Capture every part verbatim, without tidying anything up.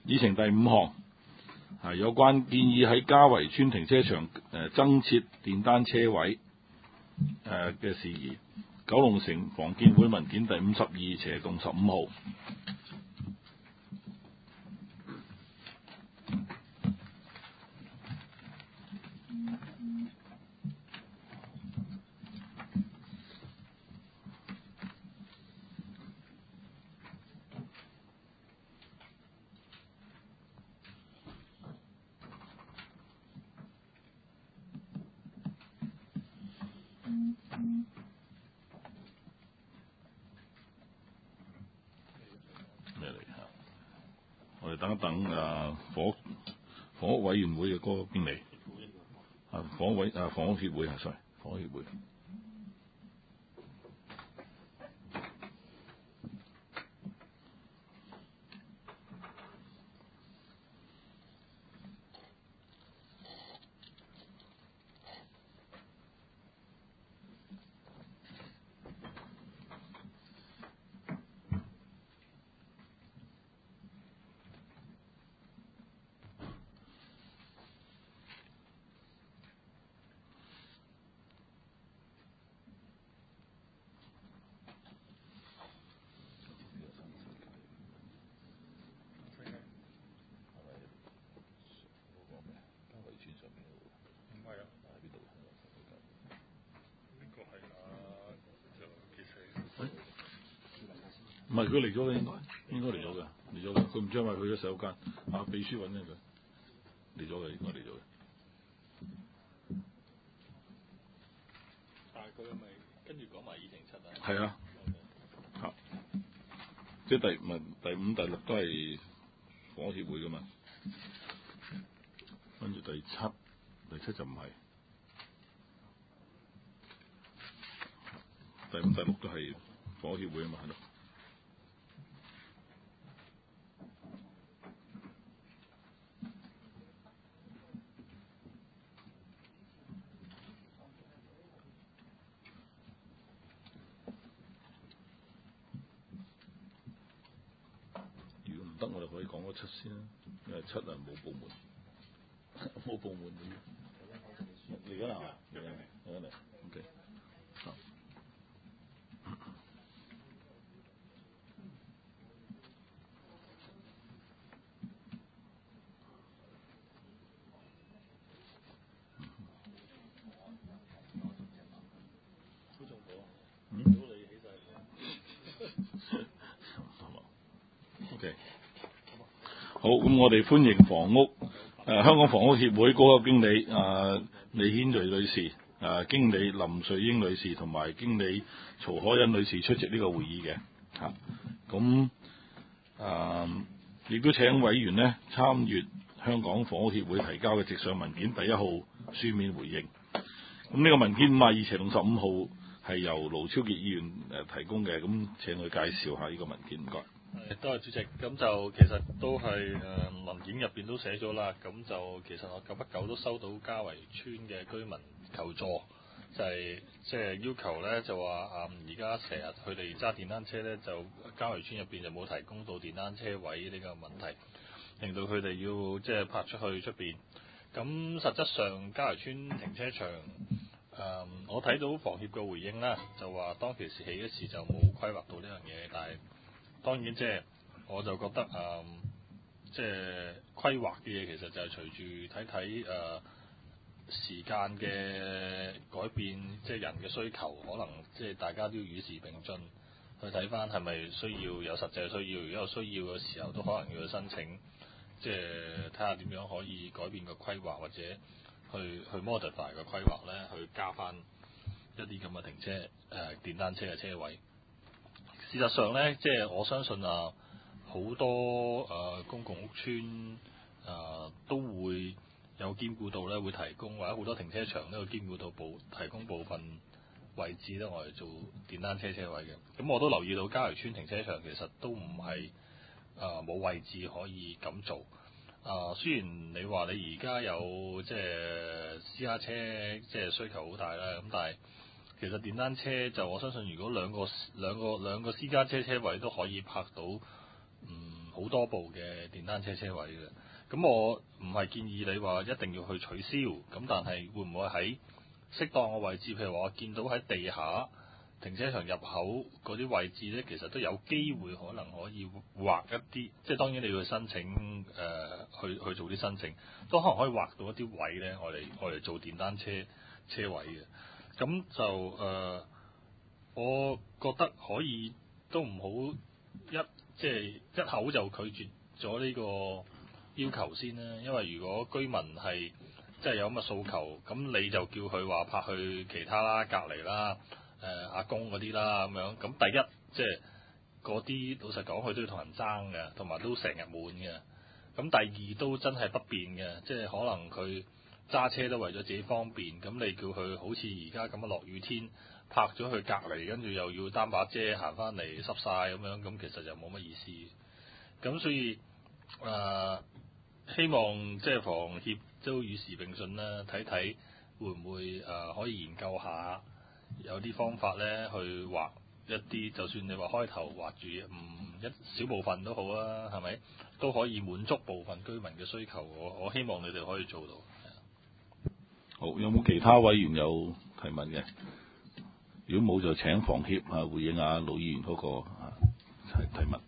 議程第五項係有關建議喺嘉圍村停車場誒、呃、增設電單車位誒嘅、呃、事宜。九龍城房建會文件第五十二斜動十五號。我哋等一等啊，房房屋委員會嘅嗰個經理啊，房委啊房屋協會係 sorry 房屋協會。唔係佢嚟咗嘅，應該應該嚟咗嘅，嚟咗嘅。佢唔知係咪去咗洗手間啊？秘書揾緊佢嚟咗嘅，應該嚟咗嘅。 但係佢係咪跟住講埋議程七啊？ 係啊，嚇、嗯，即係第唔第五、第六都係房屋協會噶嘛，跟住第七、第七就唔係，第五、第六都係房屋協會啊嘛，喺度。得我哋可以講嗰七先啦，因為七啊冇部門，冇部門嚟緊啦，嚟緊嚟緊嚟 ，OK， 好。嗯 ，OK， 好，咁我哋歡迎房屋誒、呃、香港房屋協會高級經理誒、呃、李顯瑞女士、誒、呃、經理林瑞英女士同埋經理曹可欣女士出席呢個會議嘅嚇，咁誒亦都請委員呢參閱香港房屋協會提交嘅直上文件第一號書面回應。咁呢個文件五十二斜動十五號係由盧超傑議員誒提供嘅，咁請佢介紹下呢個文件，唔該。 係，多謝主席。咁就其實都係誒、呃、文件入邊都寫咗啦。咁就其實我久不久都收到嘉圍村嘅居民求助，就係即係要求咧就話誒而家成日佢哋揸電單車咧，就嘉圍村入邊就冇提供到電單車位呢個問題，令到佢哋要即係泊出去出邊。咁實質上嘉圍村停車場誒、呃，我睇到房協嘅回應啦，就話當其時起嗰時就冇規劃到呢樣嘢，但係當然即係我就覺得誒、呃，即係規劃嘅嘢其實就係隨住睇睇誒時間嘅改變，即係人嘅需求，可能即係大家都要與時並進，去睇翻係咪需要有實際需要，如果有需要嘅時候都可能要去申請，即係睇下點樣可以改變個規劃，或者去去 modify 個規劃咧，去加翻一啲咁嘅停車誒、呃、電單車嘅車位。事實上咧，即係我相信啊，好多誒、呃、公共屋邨誒、呃、都會有兼顧到咧，會提供或者好多停車場都有兼顧到部提供部分位置咧，我哋做電單車車位嘅。咁我都留意到嘉圍村停車場其實都唔係誒冇位置可以咁做。啊、呃，雖然你話你而家有即係私家車即係需求好大啦，咁但係其實電單車就我相信，如果兩個兩個兩個私家車車位都可以泊到，嗯， 好多部嘅電單車車位嘅。咁我唔係建議你話一定要去取消，咁但係會唔會喺適當嘅位置，譬如話我見到喺地下停車場入口嗰啲位置呢，其實都有機會可能可以劃一啲，即係當然你要去申請誒、呃、去去做啲申請，都可能可以劃到一啲位呢，我哋我哋做電單車車位嘅。咁就誒、呃，我覺得可以都唔好一即係一口就拒絕咗呢個要求先啦。因為如果居民係即係有咁嘅訴求，咁你就叫佢話泊去其他啦、隔離啦、誒、呃、阿公嗰啲啦咁樣。咁第一即係嗰啲老實講，佢都要同人爭嘅，同埋都成日滿嘅。咁第二都真係不便嘅，即係可能佢揸車都為咗自己方便，咁你叫佢好似而家咁樣落雨天泊咗去隔離，跟住又要擔把遮行翻嚟濕晒咁樣，咁其實就冇乜意思。咁所以誒、呃，希望即係房協都與時並進啦，睇睇會唔會誒、呃、可以研究下有啲方法咧去劃一啲，就算你話開頭劃住唔一小部分都好啊，係咪都可以滿足部分居民嘅需求？我我希望你哋可以做到。 好，有冇其他委員有提問嘅？如果冇就請房協啊回應下盧議員嗰個啊提問。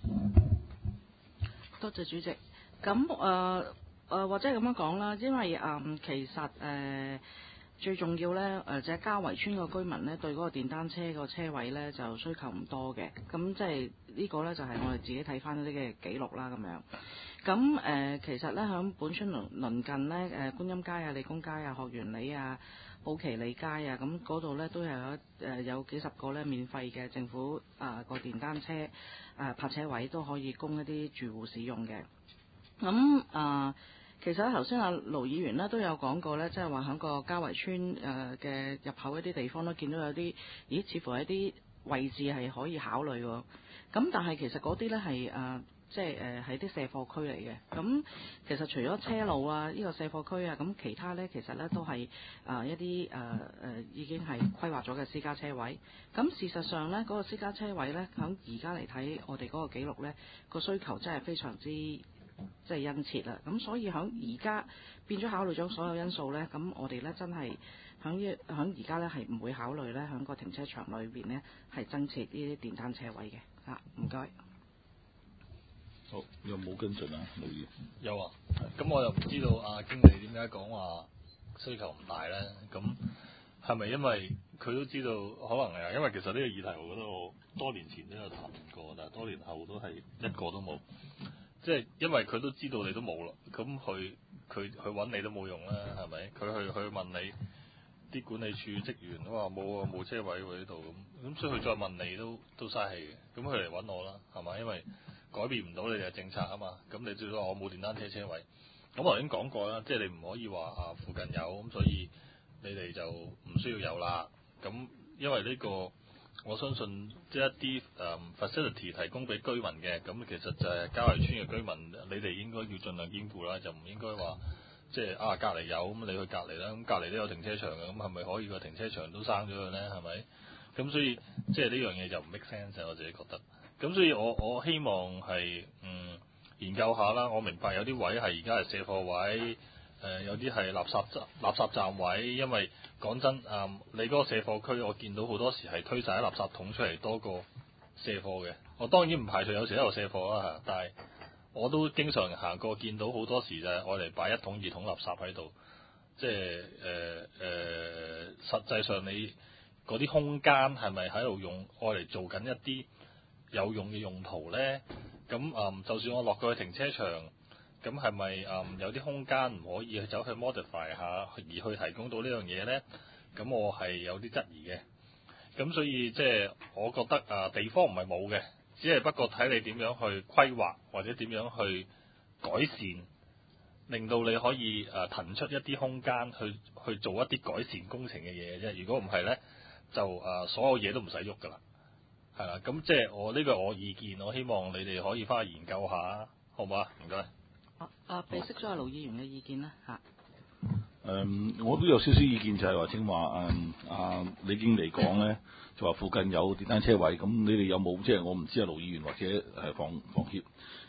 多謝主席。咁誒誒或者係咁樣講啦，因為誒、呃、其實誒、呃、最重要咧誒，即係嘉圍村個居民咧對嗰個電單車個車位咧就需求唔多嘅。咁即係呢個咧就係、是、我哋自己睇翻啲嘅記錄啦咁樣。咁誒、呃、其實咧響本村鄰鄰近咧誒、呃、觀音街啊、理工街啊、學園里啊、寶奇里街啊，咁嗰度咧都有誒、呃、有幾十個咧免費嘅政府啊個、呃、電單車誒、呃、泊車位都可以供一啲住戶使用嘅。咁啊、呃，其實頭先阿盧議員咧都有講過咧，即係話喺個嘉圍村誒嘅入口一啲地方都見到有啲，咦，似乎係一啲位置係可以考慮喎。咁但係其實嗰啲咧係誒。即係誒喺啲卸貨區嚟嘅，咁其實除咗車路啊，呢、這個卸貨區啊，咁其他咧其實咧都係誒、呃、一啲誒誒已經係規劃咗嘅私家車位。咁事實上咧，嗰、那個私家車位咧，響而家嚟睇，我哋嗰個記錄咧個需求真係非常之即係殷切啦。咁所以響而家變咗考慮咗所有因素咧，咁我哋咧真係響呢響而家咧係唔會考慮咧響個停車場裏邊咧係增設呢啲電單車位嘅。嚇，唔該。 好，有冇跟進啊？盧議員有啊，咁我又唔知道阿經理點解講話需求唔大咧？咁係咪因為佢都知道可能係因為其實呢個議題，我覺得我多年前都有談過，但係多年後都係一個都冇。即係因為佢都知道你都冇啦，咁佢佢去揾你都冇用啦，係咪？佢去去問你啲管理處職員，話冇啊，冇車位喎呢度咁，咁所以佢再問你都都嘥氣嘅。咁佢嚟揾我啦，係咪？因為改變唔到你哋嘅政策啊嘛，咁你最多話我冇電單車車位，咁我頭先講過啦，即係你唔可以話啊附近有，咁所以你哋就唔需要有啦。咁因為呢個我相信即係一啲誒、um, facility 提供俾居民嘅，咁其實就係嘉圍村嘅居民，你哋應該要盡量兼顧啦，就唔應該話即係啊隔離有，咁你去隔離啦，咁隔離都有停車場嘅，咁係咪可以個停車場都生咗佢咧？係咪？咁所以即係呢樣嘢就唔 make sense，我自己覺得。咁所以我我希望係嗯研究下啦。我明白有啲位係而家係卸貨位，誒、呃、有啲係垃圾站垃圾站位。因為講真，誒、嗯、你嗰個卸貨區，我見到好多時係推晒啲垃圾桶出嚟多過卸貨嘅。我當然唔排除有時喺度卸貨啦嚇，但係我都經常行過，見到好多時就係愛嚟擺一桶二桶垃圾喺度。即係誒誒，實際上你嗰啲空間係咪喺度用愛嚟做緊一啲有用嘅用途咧？咁誒、嗯，就算我落過去停車場，咁係咪誒有啲空間唔可以去走去 modify 下，而去提供到呢樣嘢咧？咁我係有啲質疑嘅。咁所以即係我覺得誒、呃、地方唔係冇嘅，只係不過睇你點樣去規劃或者點樣去改善，令到你可以誒騰、呃、出一啲空間去去做一啲改善工程嘅嘢啫。如果唔係咧，就誒、呃、所有嘢都唔使喐㗎啦。係啦，咁即係我呢、這個我意見，我希望你哋可以翻去研究下，好唔好啊？唔該。 啊啊，備悉咗阿盧議員嘅意見啦嚇。 誒、嗯，我都有少少意見，就係話正話誒啊李經理講咧，就話附近有電單車位，咁你哋有冇即係我唔知啊盧議員或者誒房房協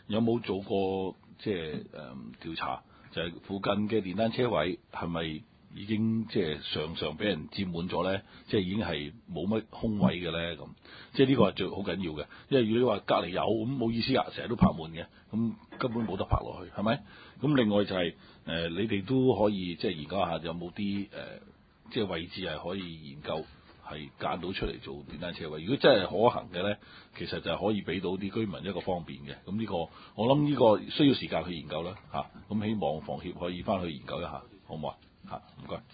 有冇做過即係誒調查，就係、是、附近嘅電單車位係咪已經即係常常俾人佔滿咗咧？即係已經係冇乜空位嘅咧咁。即係呢個係最好緊要嘅，因為如果你話隔離有咁冇意思啊，成日都泊滿嘅，咁根本冇得泊落去，係咪？咁另外就係、是、誒、呃，你哋都可以即係研究下有冇啲誒，即係位置係可以研究係揀到出嚟做電單車位。如果真係可行嘅咧，其實就係可以俾到啲居民一個方便嘅。咁呢、這個我諗呢個需要時間去研究啦嚇。咁、啊、希望房協可以翻去研究一下，好唔好啊？嚇，唔該。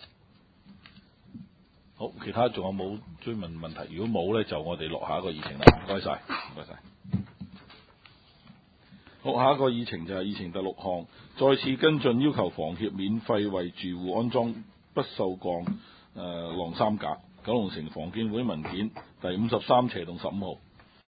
好，其他仲有冇追問問題？如果冇咧，就我哋落下一個議程啦。唔該晒，唔該晒。好，下一個議程就係議程第六項，再次跟進要求房協免費為住戶安裝不鏽鋼誒晾衫架。九龍城房建會文件第五十三斜棟十五號。